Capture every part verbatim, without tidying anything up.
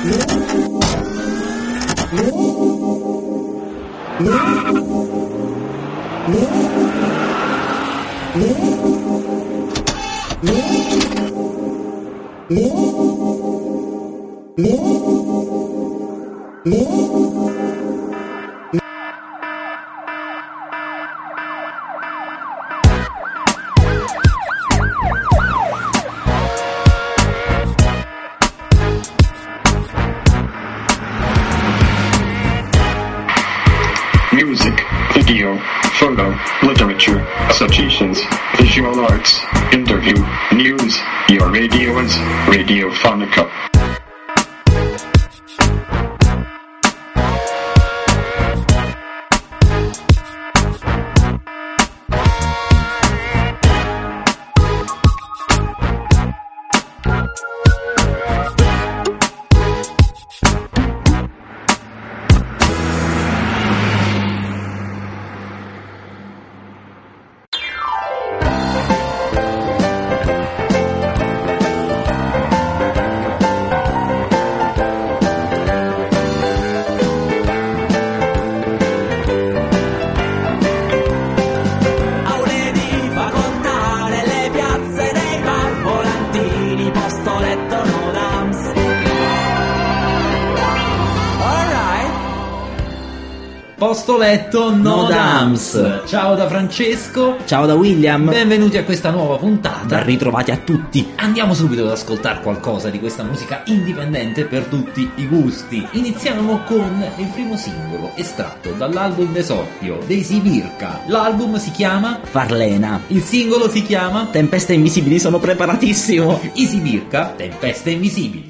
Music, video, photo, literature, associations, visual arts, interview, news. Your radio is Radiophonica. Posto letto no dams. Ciao da Francesco. Ciao da William. Benvenuti a questa nuova puntata. Ben ritrovati a tutti. Andiamo subito ad ascoltare qualcosa di questa musica indipendente per tutti i gusti. Iniziamo con il primo singolo estratto dall'album d'esordio dei Sibirka. L'album si chiama Farlena. Il singolo si chiama Tempeste invisibili. Sono preparatissimo. I Sibirka, Tempeste invisibili.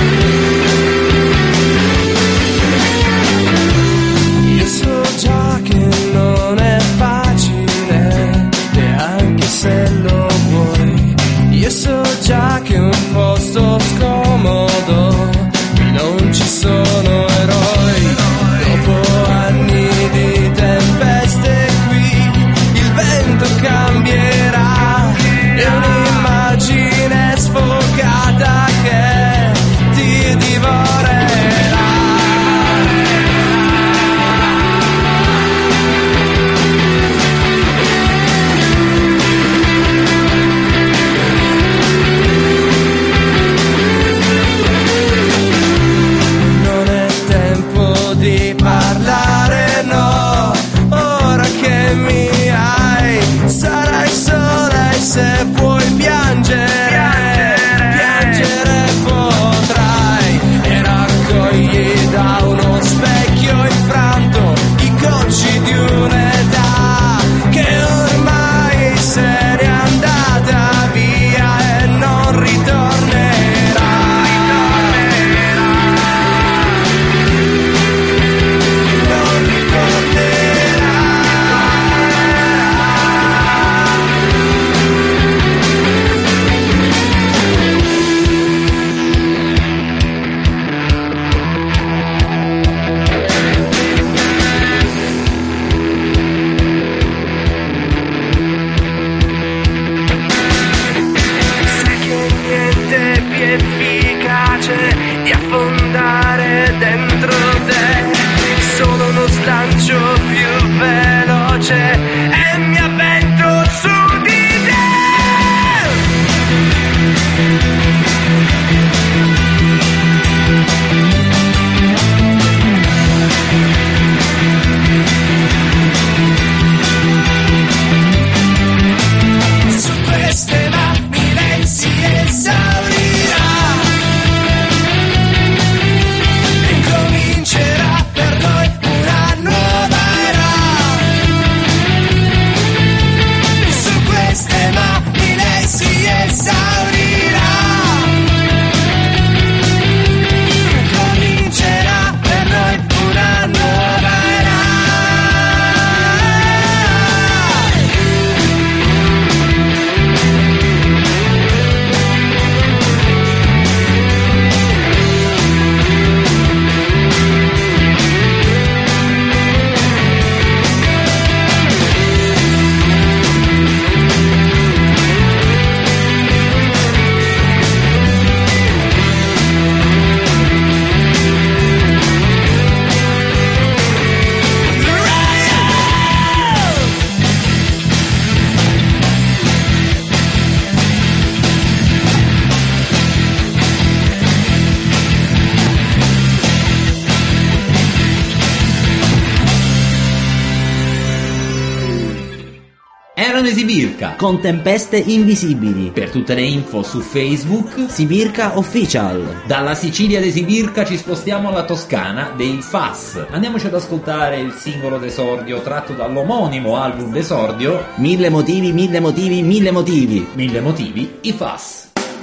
Io so già che Erano i Sibirca. Con tempeste invisibili. Per tutte le info su Facebook Sibirca Official. Dalla Sicilia dei Sibirca ci spostiamo alla Toscana dei Fass. Andiamoci ad ascoltare il singolo d'esordio tratto dall'omonimo album d'esordio Mille motivi, mille motivi, mille motivi. Mille motivi, i Fass.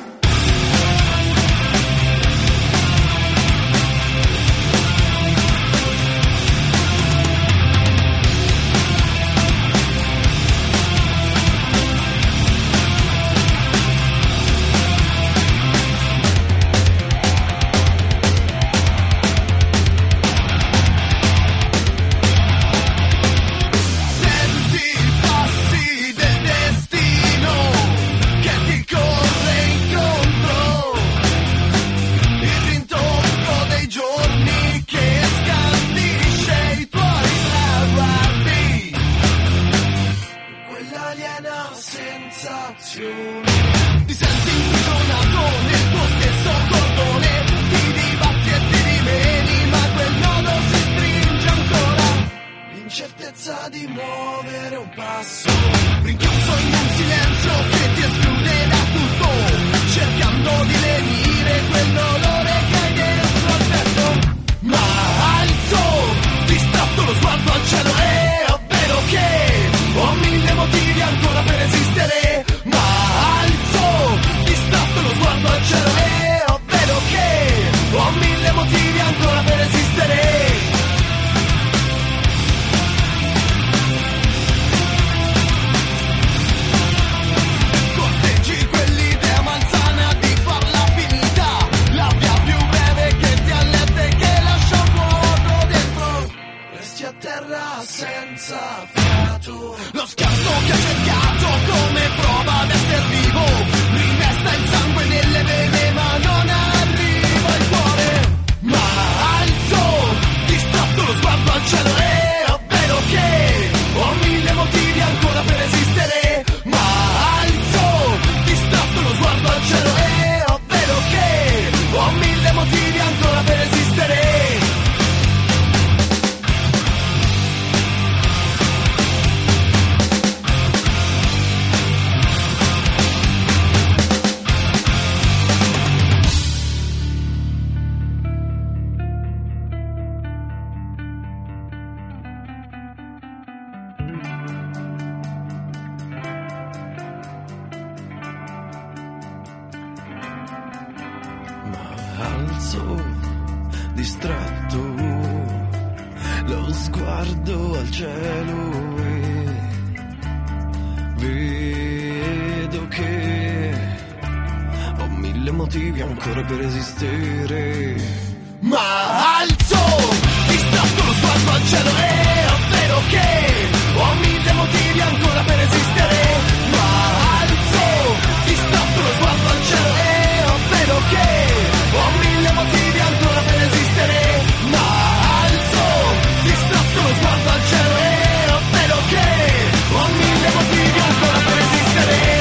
Ti senti imprigionato nel tuo stesso cordone, ti dibatti e ti rimeni, ma quel nodo si stringe ancora. L'incertezza di muovere un passo, rinchiuso in un silenzio che ti esclude da tutto, cercando di lenire quel dolore che hai dentro al petto. Ma alzo, distratto lo sguardo al cielo, è ovvero che ho mille motivi ancora per esistere. Al cielo è ovvero che ho mille motivi ancora per esistere. Corteggi quell'idea malsana di farla finita, la via più breve che ti alletta e che lascia un vuoto dentro. Resti a terra senza fiato, lo schianto che ha cercato come prova ad essere vivo rimesta il sangue nelle vene ma non arriva il cuore. Ma alzo, distratto lo sguardo al cielo, è ovvero che ho mille motivi ancora per esistere. Ma alzo, distratto lo sguardo al cielo, è ovvero che ho mille motivi ancora per esistere. Distratto lo sguardo al cielo e vedo che ho mille motivi ancora per esistere. Ma alzo, distratto lo sguardo al cielo, è ovvero che ho mille motivi ancora per esistere. Ma alzo, distratto lo sguardo al cielo, è ovvero che ho mille motivi ancora per esistere. Ma alzo, distratto lo sguardo al cielo, è ovvero che ho mille motivi ancora per esistere.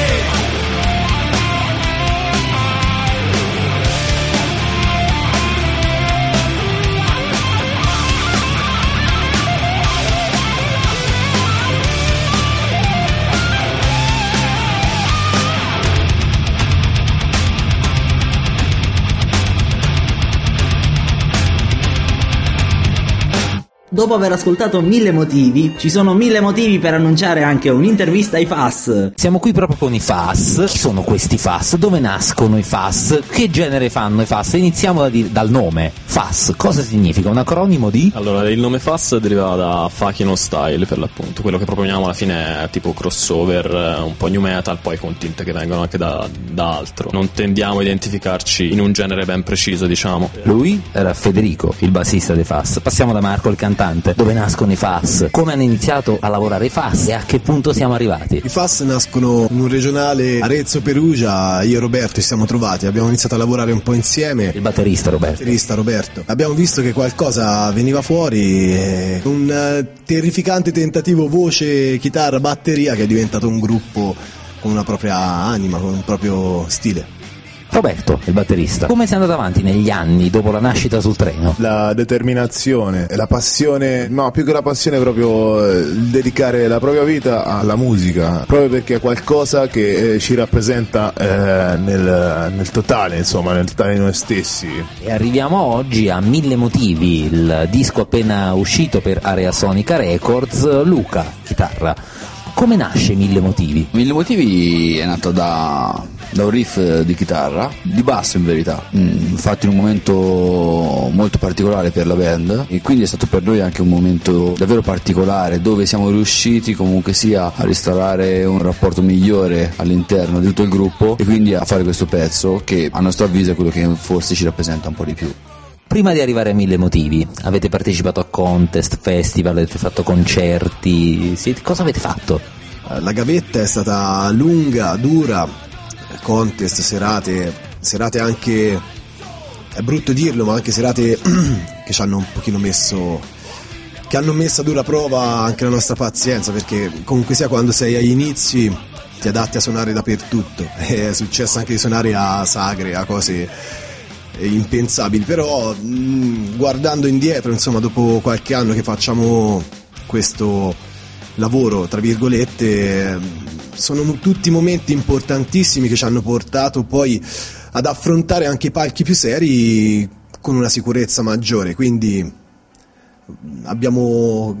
Dopo aver ascoltato mille motivi, ci sono mille motivi per annunciare anche un'intervista ai Fass. Siamo qui proprio con i Fass. Chi sono questi Fass? Dove nascono i Fass? Che genere fanno i Fass? Iniziamo da di- dal nome. Fass, cosa significa? Un acronimo di? Allora, il nome Fass deriva da Fucking Style, per l'appunto. Quello che proponiamo alla fine è tipo crossover, un po' new metal, poi con tinte che vengono anche da, da altro. Non tendiamo a identificarci in un genere ben preciso, diciamo. Lui era Federico, il bassista dei Fass. Passiamo da Marco, il cantante. Dove nascono i Fass? Come hanno iniziato a lavorare i Fass e a che punto siamo arrivati? I Fass nascono in un regionale Arezzo-Perugia. Io e Roberto ci siamo trovati, abbiamo iniziato a lavorare un po' insieme. Il batterista Roberto. Il batterista Roberto. Abbiamo visto che qualcosa veniva fuori, eh, un eh, terrificante tentativo voce, chitarra, batteria che è diventato un gruppo con una propria anima, con un proprio stile. Roberto, il batterista, come sei andato avanti negli anni dopo la nascita sul treno? La determinazione e la passione, no, più che la passione proprio il dedicare la propria vita alla musica, proprio perché è qualcosa che eh, ci rappresenta eh, nel, nel totale, insomma, nel totale di noi stessi. E arriviamo oggi a Mille Motivi, il disco appena uscito per Area Sonica Records. Luca, chitarra, come nasce Mille Motivi? Mille Motivi è nato da, da un riff di chitarra, di basso in verità, mm, fatto in un momento molto particolare per la band, e quindi è stato per noi anche un momento davvero particolare, dove siamo riusciti comunque sia a restaurare un rapporto migliore all'interno di tutto il gruppo, e quindi a fare questo pezzo che a nostro avviso è quello che forse ci rappresenta un po' di più. Prima di arrivare a Mille Motivi, avete partecipato a contest, festival, avete fatto concerti, siete, cosa avete fatto? La gavetta è stata lunga, dura, contest, serate, serate anche, è brutto dirlo, ma anche serate che ci hanno un pochino messo, che hanno messo a dura prova anche la nostra pazienza, perché comunque sia quando sei agli inizi ti adatti a suonare dappertutto, è successo anche di suonare a sagre, a cose impensabili, però mh, guardando indietro, insomma, dopo qualche anno che facciamo questo lavoro, tra virgolette, sono tutti momenti importantissimi che ci hanno portato poi ad affrontare anche i palchi più seri con una sicurezza maggiore, quindi abbiamo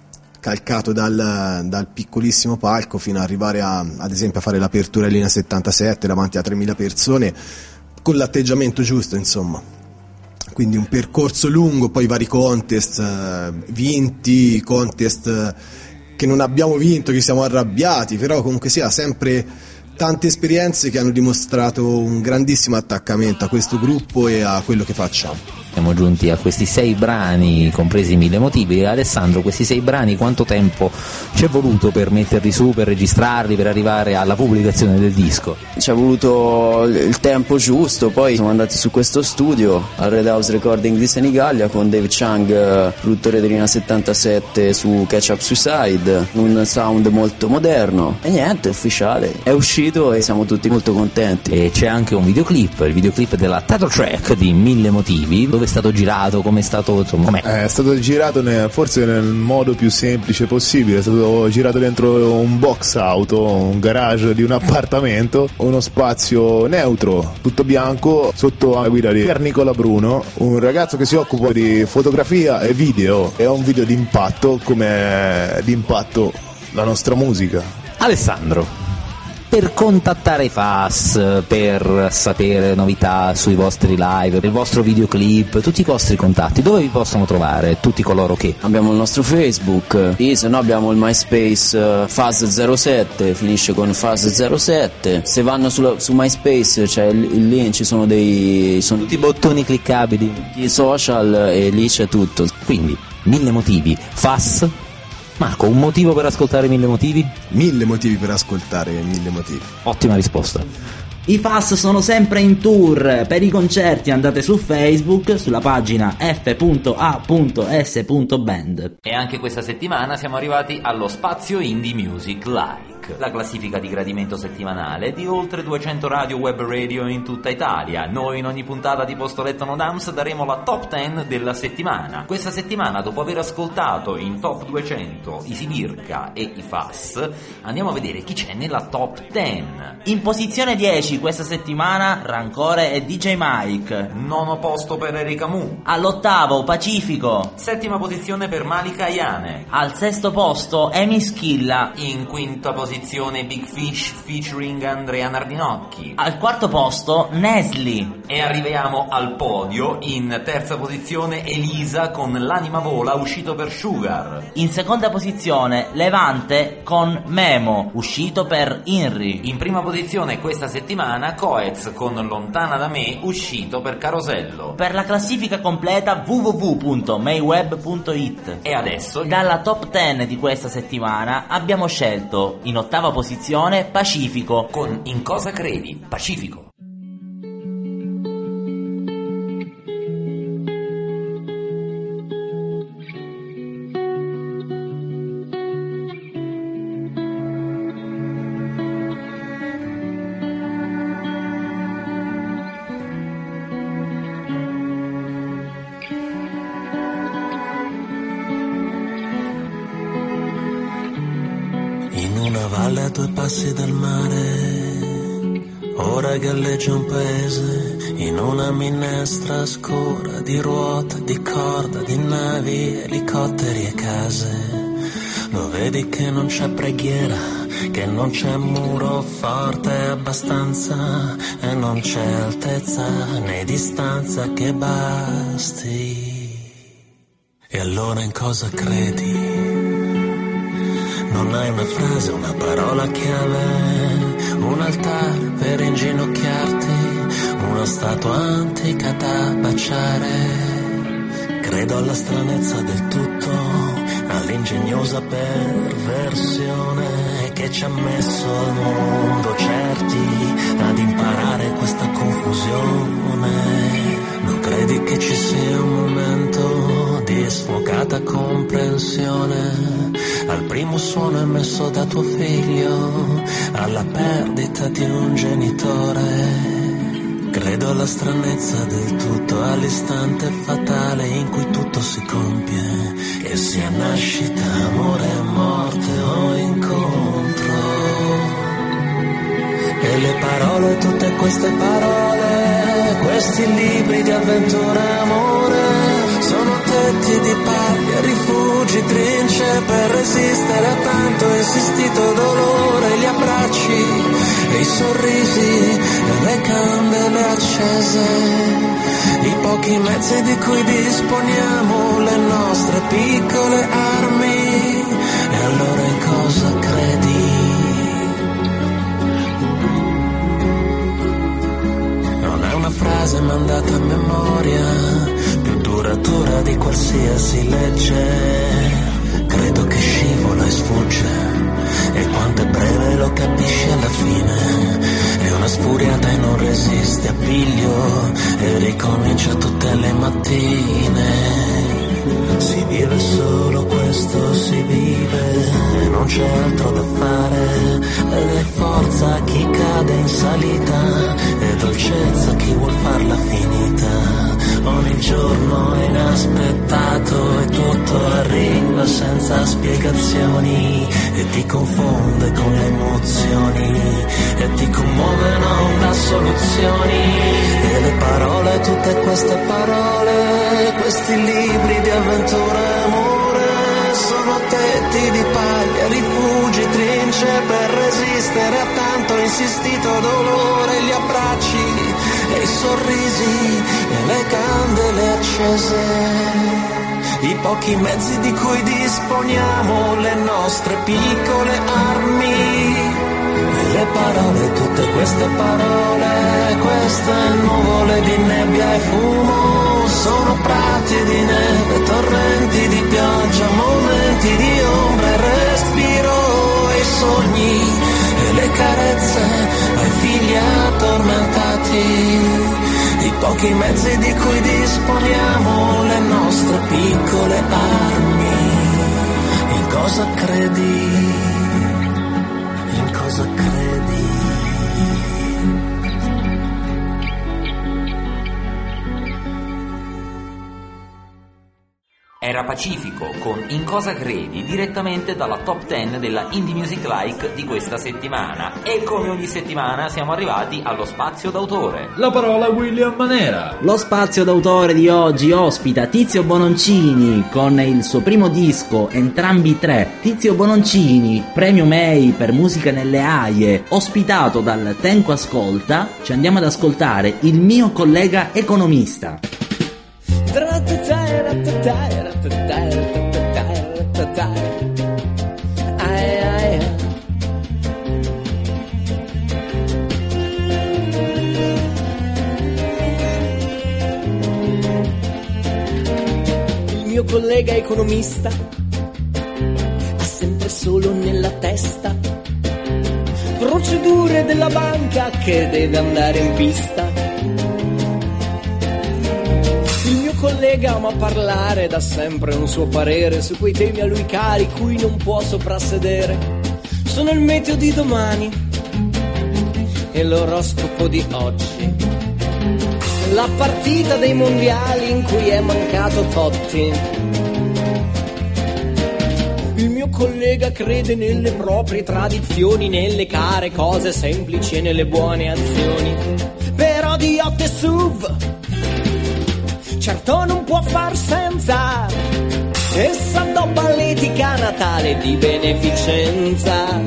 calcato dal, dal piccolissimo palco fino ad arrivare a, ad esempio a fare l'apertura in linea settantasette davanti a tremila persone, con l'atteggiamento giusto, insomma. Quindi un percorso lungo, poi vari contest eh, vinti, contest eh, che non abbiamo vinto, che siamo arrabbiati, però comunque sia sempre tante esperienze che hanno dimostrato un grandissimo attaccamento a questo gruppo e a quello che facciamo. Siamo giunti a questi sei brani, compresi Mille Motivi. Alessandro, questi sei brani quanto tempo ci è voluto per metterli su, per registrarli, per arrivare alla pubblicazione del disco? Ci è voluto il tempo giusto, poi siamo andati su questo studio al Red House Recording di Senigallia con Dave Chang, produttore di linea settantasette su Catch Up Suicide, un sound molto moderno, e niente, è ufficiale, è uscito e siamo tutti molto contenti. E c'è anche un videoclip, il videoclip della title track di Mille Motivi. Dove è stato girato, come è stato, insomma, com'è? È stato girato nel, forse nel modo più semplice possibile, è stato girato dentro un box auto, un garage di un appartamento, uno spazio neutro, tutto bianco, sotto la guida di Nicola Bruno, un ragazzo che si occupa di fotografia e video. È un video d'impatto, come d'impatto la nostra musica. Alessandro, per contattare i F A S, per sapere novità sui vostri live, il vostro videoclip, tutti i vostri contatti, dove vi possono trovare tutti coloro che? Abbiamo il nostro Facebook, e se no abbiamo il MySpace uh, F A S zero sette, finisce con F A S zero sette. Se vanno sulla, su MySpace c'è il, il link, ci sono dei sono tutti i bottoni cliccabili, i social, e lì c'è tutto. Quindi Mille Motivi, F A S. Marco, un motivo per ascoltare Mille Motivi? Mille motivi per ascoltare Mille Motivi. Ottima risposta. I F A S sono sempre in tour. Per i concerti andate su Facebook, sulla pagina f punto a punto s punto band. E anche questa settimana siamo arrivati allo Spazio Indie Music Like, la classifica di gradimento settimanale di oltre duecento radio web radio in tutta Italia. Noi in ogni puntata di Postoletto No Dams daremo la top dieci della settimana. Questa settimana, dopo aver ascoltato in top duecento i Sibirca e i F A S, andiamo a vedere chi c'è nella top dieci. In posizione dieci questa settimana Rancore e D J Mike. Nono posto per Erika Mu. All'ottavo Pacifico. Settima posizione per Malika Ayane. Al sesto posto Amy Schilla. In quinta posizione Big Fish featuring Andrea Nardinocchi. Al quarto posto Nesli. E arriviamo al podio. In terza posizione Elisa con L'anima vola, uscito per Sugar. In seconda posizione Levante con Memo, uscito per Inri. In prima posizione questa settimana Coez con Lontana da me, uscito per Carosello. Per la classifica completa w w w punto mayweb punto it. E adesso dalla top dieci di questa settimana abbiamo scelto in ottava posizione Pacifico con In cosa credi, Pacifico. una valle a due passi dal mare, ora galleggia un paese in una minestra scura di ruote, di corda, di navi, elicotteri e case. Lo vedi che non c'è preghiera, che non c'è muro forte abbastanza e non c'è altezza né distanza che basti. E allora in cosa credi? Non hai una frase, una parola chiave, un altare per inginocchiarti, una statua antica da baciare. Credo alla stranezza del tutto, all'ingegnosa perversione che ci ha messo al mondo certi ad imparare questa confusione. Non credi che ci sia un momento di sfocata comprensione al primo suono emesso da tuo figlio, alla perdita di un genitore? Credo alla stranezza del tutto, all'istante fatale in cui tutto si compie, che sia nascita, amore, morte o incontro. E le parole, tutte queste parole, questi libri di avventura e amore, sono tetti di paglia, rifugi, trince per resistere a tanto insistito dolore, gli abbracci e i sorrisi e le candele accese, i pochi mezzi di cui disponiamo, le nostre piccole armi. E allora in cosa credi? Non è una frase mandata a memoria, più duratura di qualsiasi legge. Credo che scivola e sfugge, e quanto è breve lo capisci alla fine. È una sfuriata e non resiste a piglio, e ricomincia tutte le mattine. Si vive solo questo, si vive, e non c'è altro da fare. Ed è forza a chi cade in salita, e dolcezza a chi vuol farla finita. Ogni giorno è inaspettato e tutto arriva senza spiegazioni, e ti confonde con le emozioni, e ti commuove non da soluzioni. E le parole, tutte queste parole, questi libri di avventura e amore, sono tetti di paglia, rifugi, trince per resistere a tanto insistito dolore, gli abbracci e i sorrisi e le candele accese, i pochi mezzi di cui disponiamo, le nostre piccole armi. E le parole, tutte queste parole, queste nuvole di nebbia e fumo, sono prati di neve, torrenti di pioggia, momenti di ombra e respiro, e i sogni e le carezze ai figli addormentati, i pochi mezzi di cui disponiamo, le nostre piccole armi. In cosa credi? In cosa credi? Era Pacifico con In cosa credi, direttamente dalla top dieci della Indie Music Like di questa settimana. E come ogni settimana siamo arrivati allo spazio d'autore. La parola a William Manera. Lo spazio d'autore di oggi ospita Tizio Bononcini con il suo primo disco, Entrambi tre. Tizio Bononcini, premio May per musica nelle Aie, ospitato dal Tenco Ascolta. Ci andiamo ad ascoltare Il mio collega economista. Il mio collega economista ha sempre solo nella testa procedure della banca che deve andare in pista. Il mio collega ama parlare, dà sempre un suo parere su quei temi a lui cari cui non può soprassedere. Sono il meteo di domani e l'oroscopo di oggi, la partita dei mondiali in cui è mancato Totti. Il mio collega crede nelle proprie tradizioni, nelle care cose semplici e nelle buone azioni. Però di Hot e S U V certo non può far senza, e s'addobba all'etica natale di beneficenza,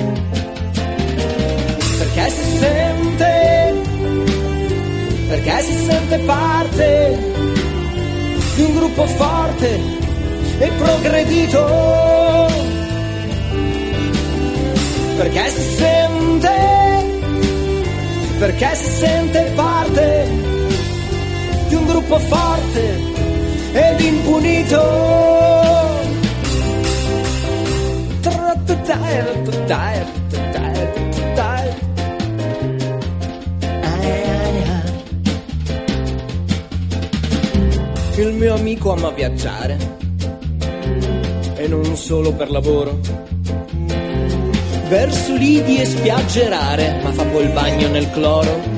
perché si sente, perché si sente parte di un gruppo forte e progredito, perché si sente, perché si sente parte di un gruppo forte ed impunito. Il mio amico ama viaggiare, e non solo per lavoro, verso lidi e spiagge rare, ma fa poi il bagno nel cloro.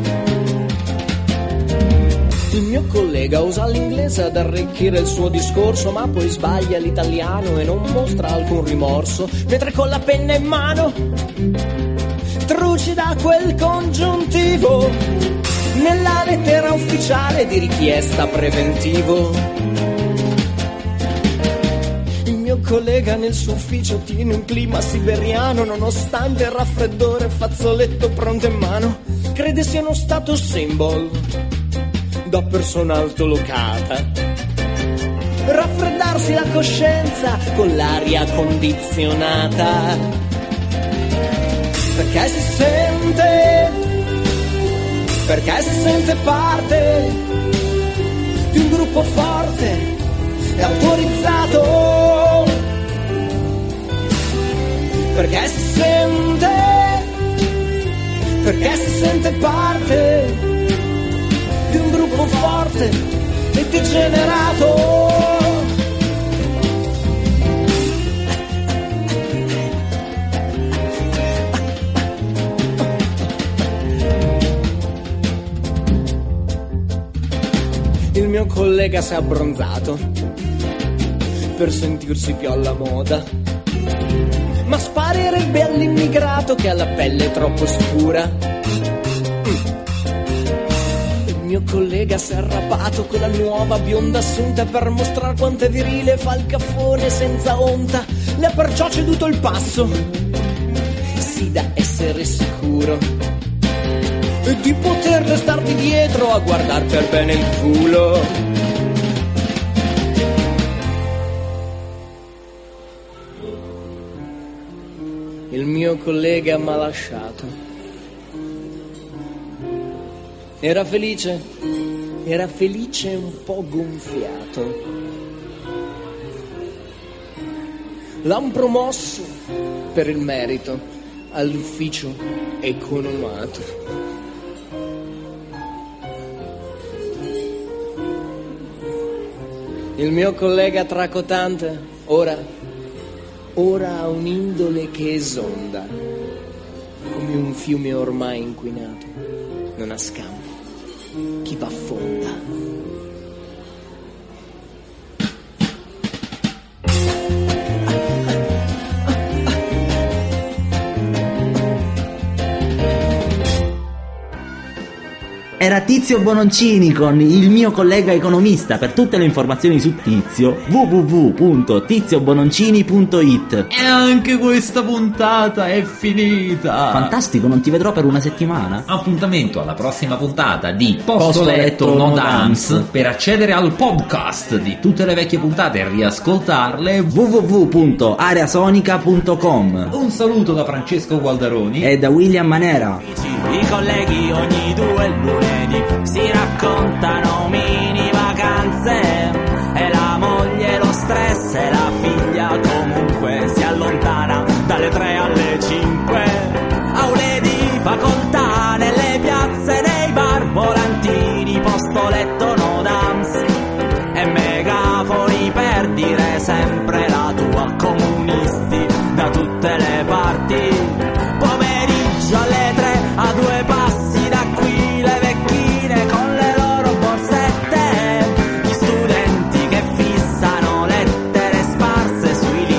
Il mio collega usa l'inglese ad arricchire il suo discorso, ma poi sbaglia l'italiano e non mostra alcun rimorso, mentre con la penna in mano trucida quel congiuntivo nella lettera ufficiale di richiesta preventivo. Il mio collega nel suo ufficio tiene un clima siberiano, nonostante il raffreddore e fazzoletto pronto in mano. Crede sia uno status symbol da persona altolocata, raffreddarsi la coscienza con l'aria condizionata, perché si sente, perché si sente parte di un gruppo forte e autorizzato, perché si sente, perché si sente parte di un gruppo forte e degenerato. Il mio collega si è abbronzato per sentirsi più alla moda, ma sparerebbe all'immigrato che ha la pelle troppo scura. Il mio collega si è arrabbiato con la nuova bionda assunta per mostrare quanto è virile, fa il caffone senza onta. Le ha perciò ceduto il passo, sì, da essere sicuro e di poterle starti dietro a guardar per bene il culo. Il mio collega m'ha lasciato. Era felice, era felice un po' gonfiato. L'han promosso per il merito all'ufficio economato. Il mio collega tracotante ora, ora ha un'indole che esonda come un fiume ormai inquinato. Non ha scampo chi va a fonda. Era Tizio Bononcini con il mio collega economista. Per tutte le informazioni su Tizio, w w w punto tizio bononcini punto it. E anche questa puntata è finita. Fantastico, non ti vedrò per una settimana. Appuntamento alla prossima puntata di Posto Letto No Dams. Per accedere al podcast di tutte le vecchie puntate e riascoltarle, w w w punto areasonica punto com. Un saluto da Francesco Gualdaroni e da William Manera. I colleghi ogni due lunedì si raccontano mini vacanze, e la moglie lo stress e la figlia comunque si allontana dalle tre alle cinque. Aule di facoltà nelle piazze, nei bar, volantini, posto letto no dams e megafoni per dire sempre la tua, comunisti da tutte le parti. Pomeriggio alle tre, a due passi da qui le vecchine con le loro borsette, gli studenti che fissano lettere sparse sui libri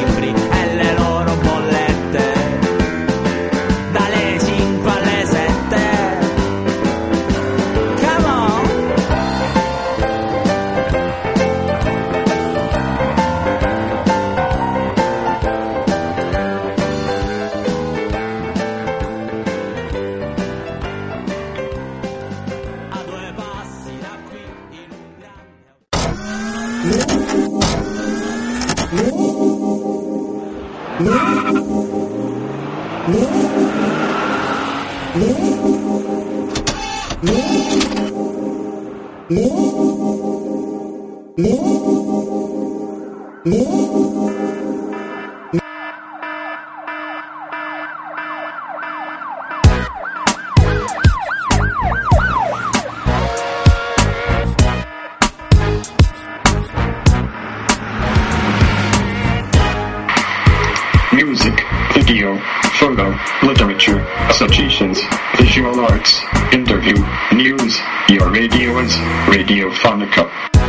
Music, video, photo, literature, associations, visual arts, interview, news. Your radio is Radiofonica.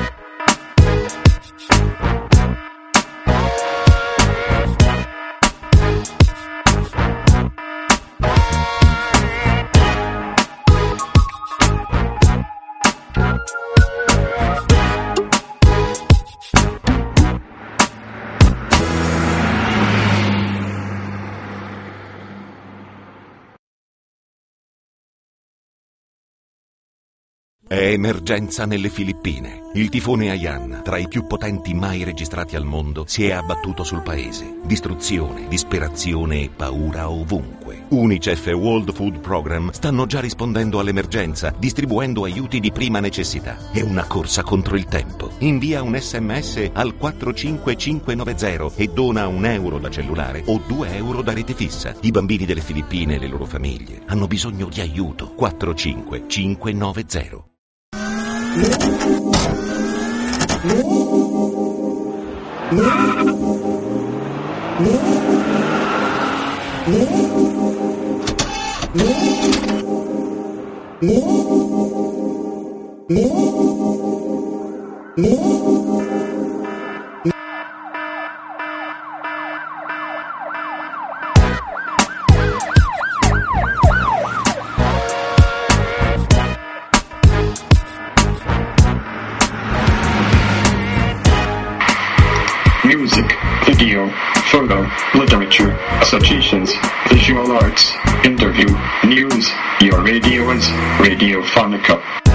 È emergenza nelle Filippine. Il tifone Haiyan, tra i più potenti mai registrati al mondo, si è abbattuto sul paese. Distruzione, disperazione e paura ovunque. UNICEF e World Food Program stanno già rispondendo all'emergenza, distribuendo aiuti di prima necessità. È una corsa contro il tempo. Invia un sms al quattro cinque cinque nove zero e dona un euro da cellulare o due euro da rete fissa. I bambini delle Filippine e le loro famiglie hanno bisogno di aiuto. quattro cinque cinque nove zero. Music, video, photo, literature, associations, visual arts, interview, news. Your radio is Radiofonica.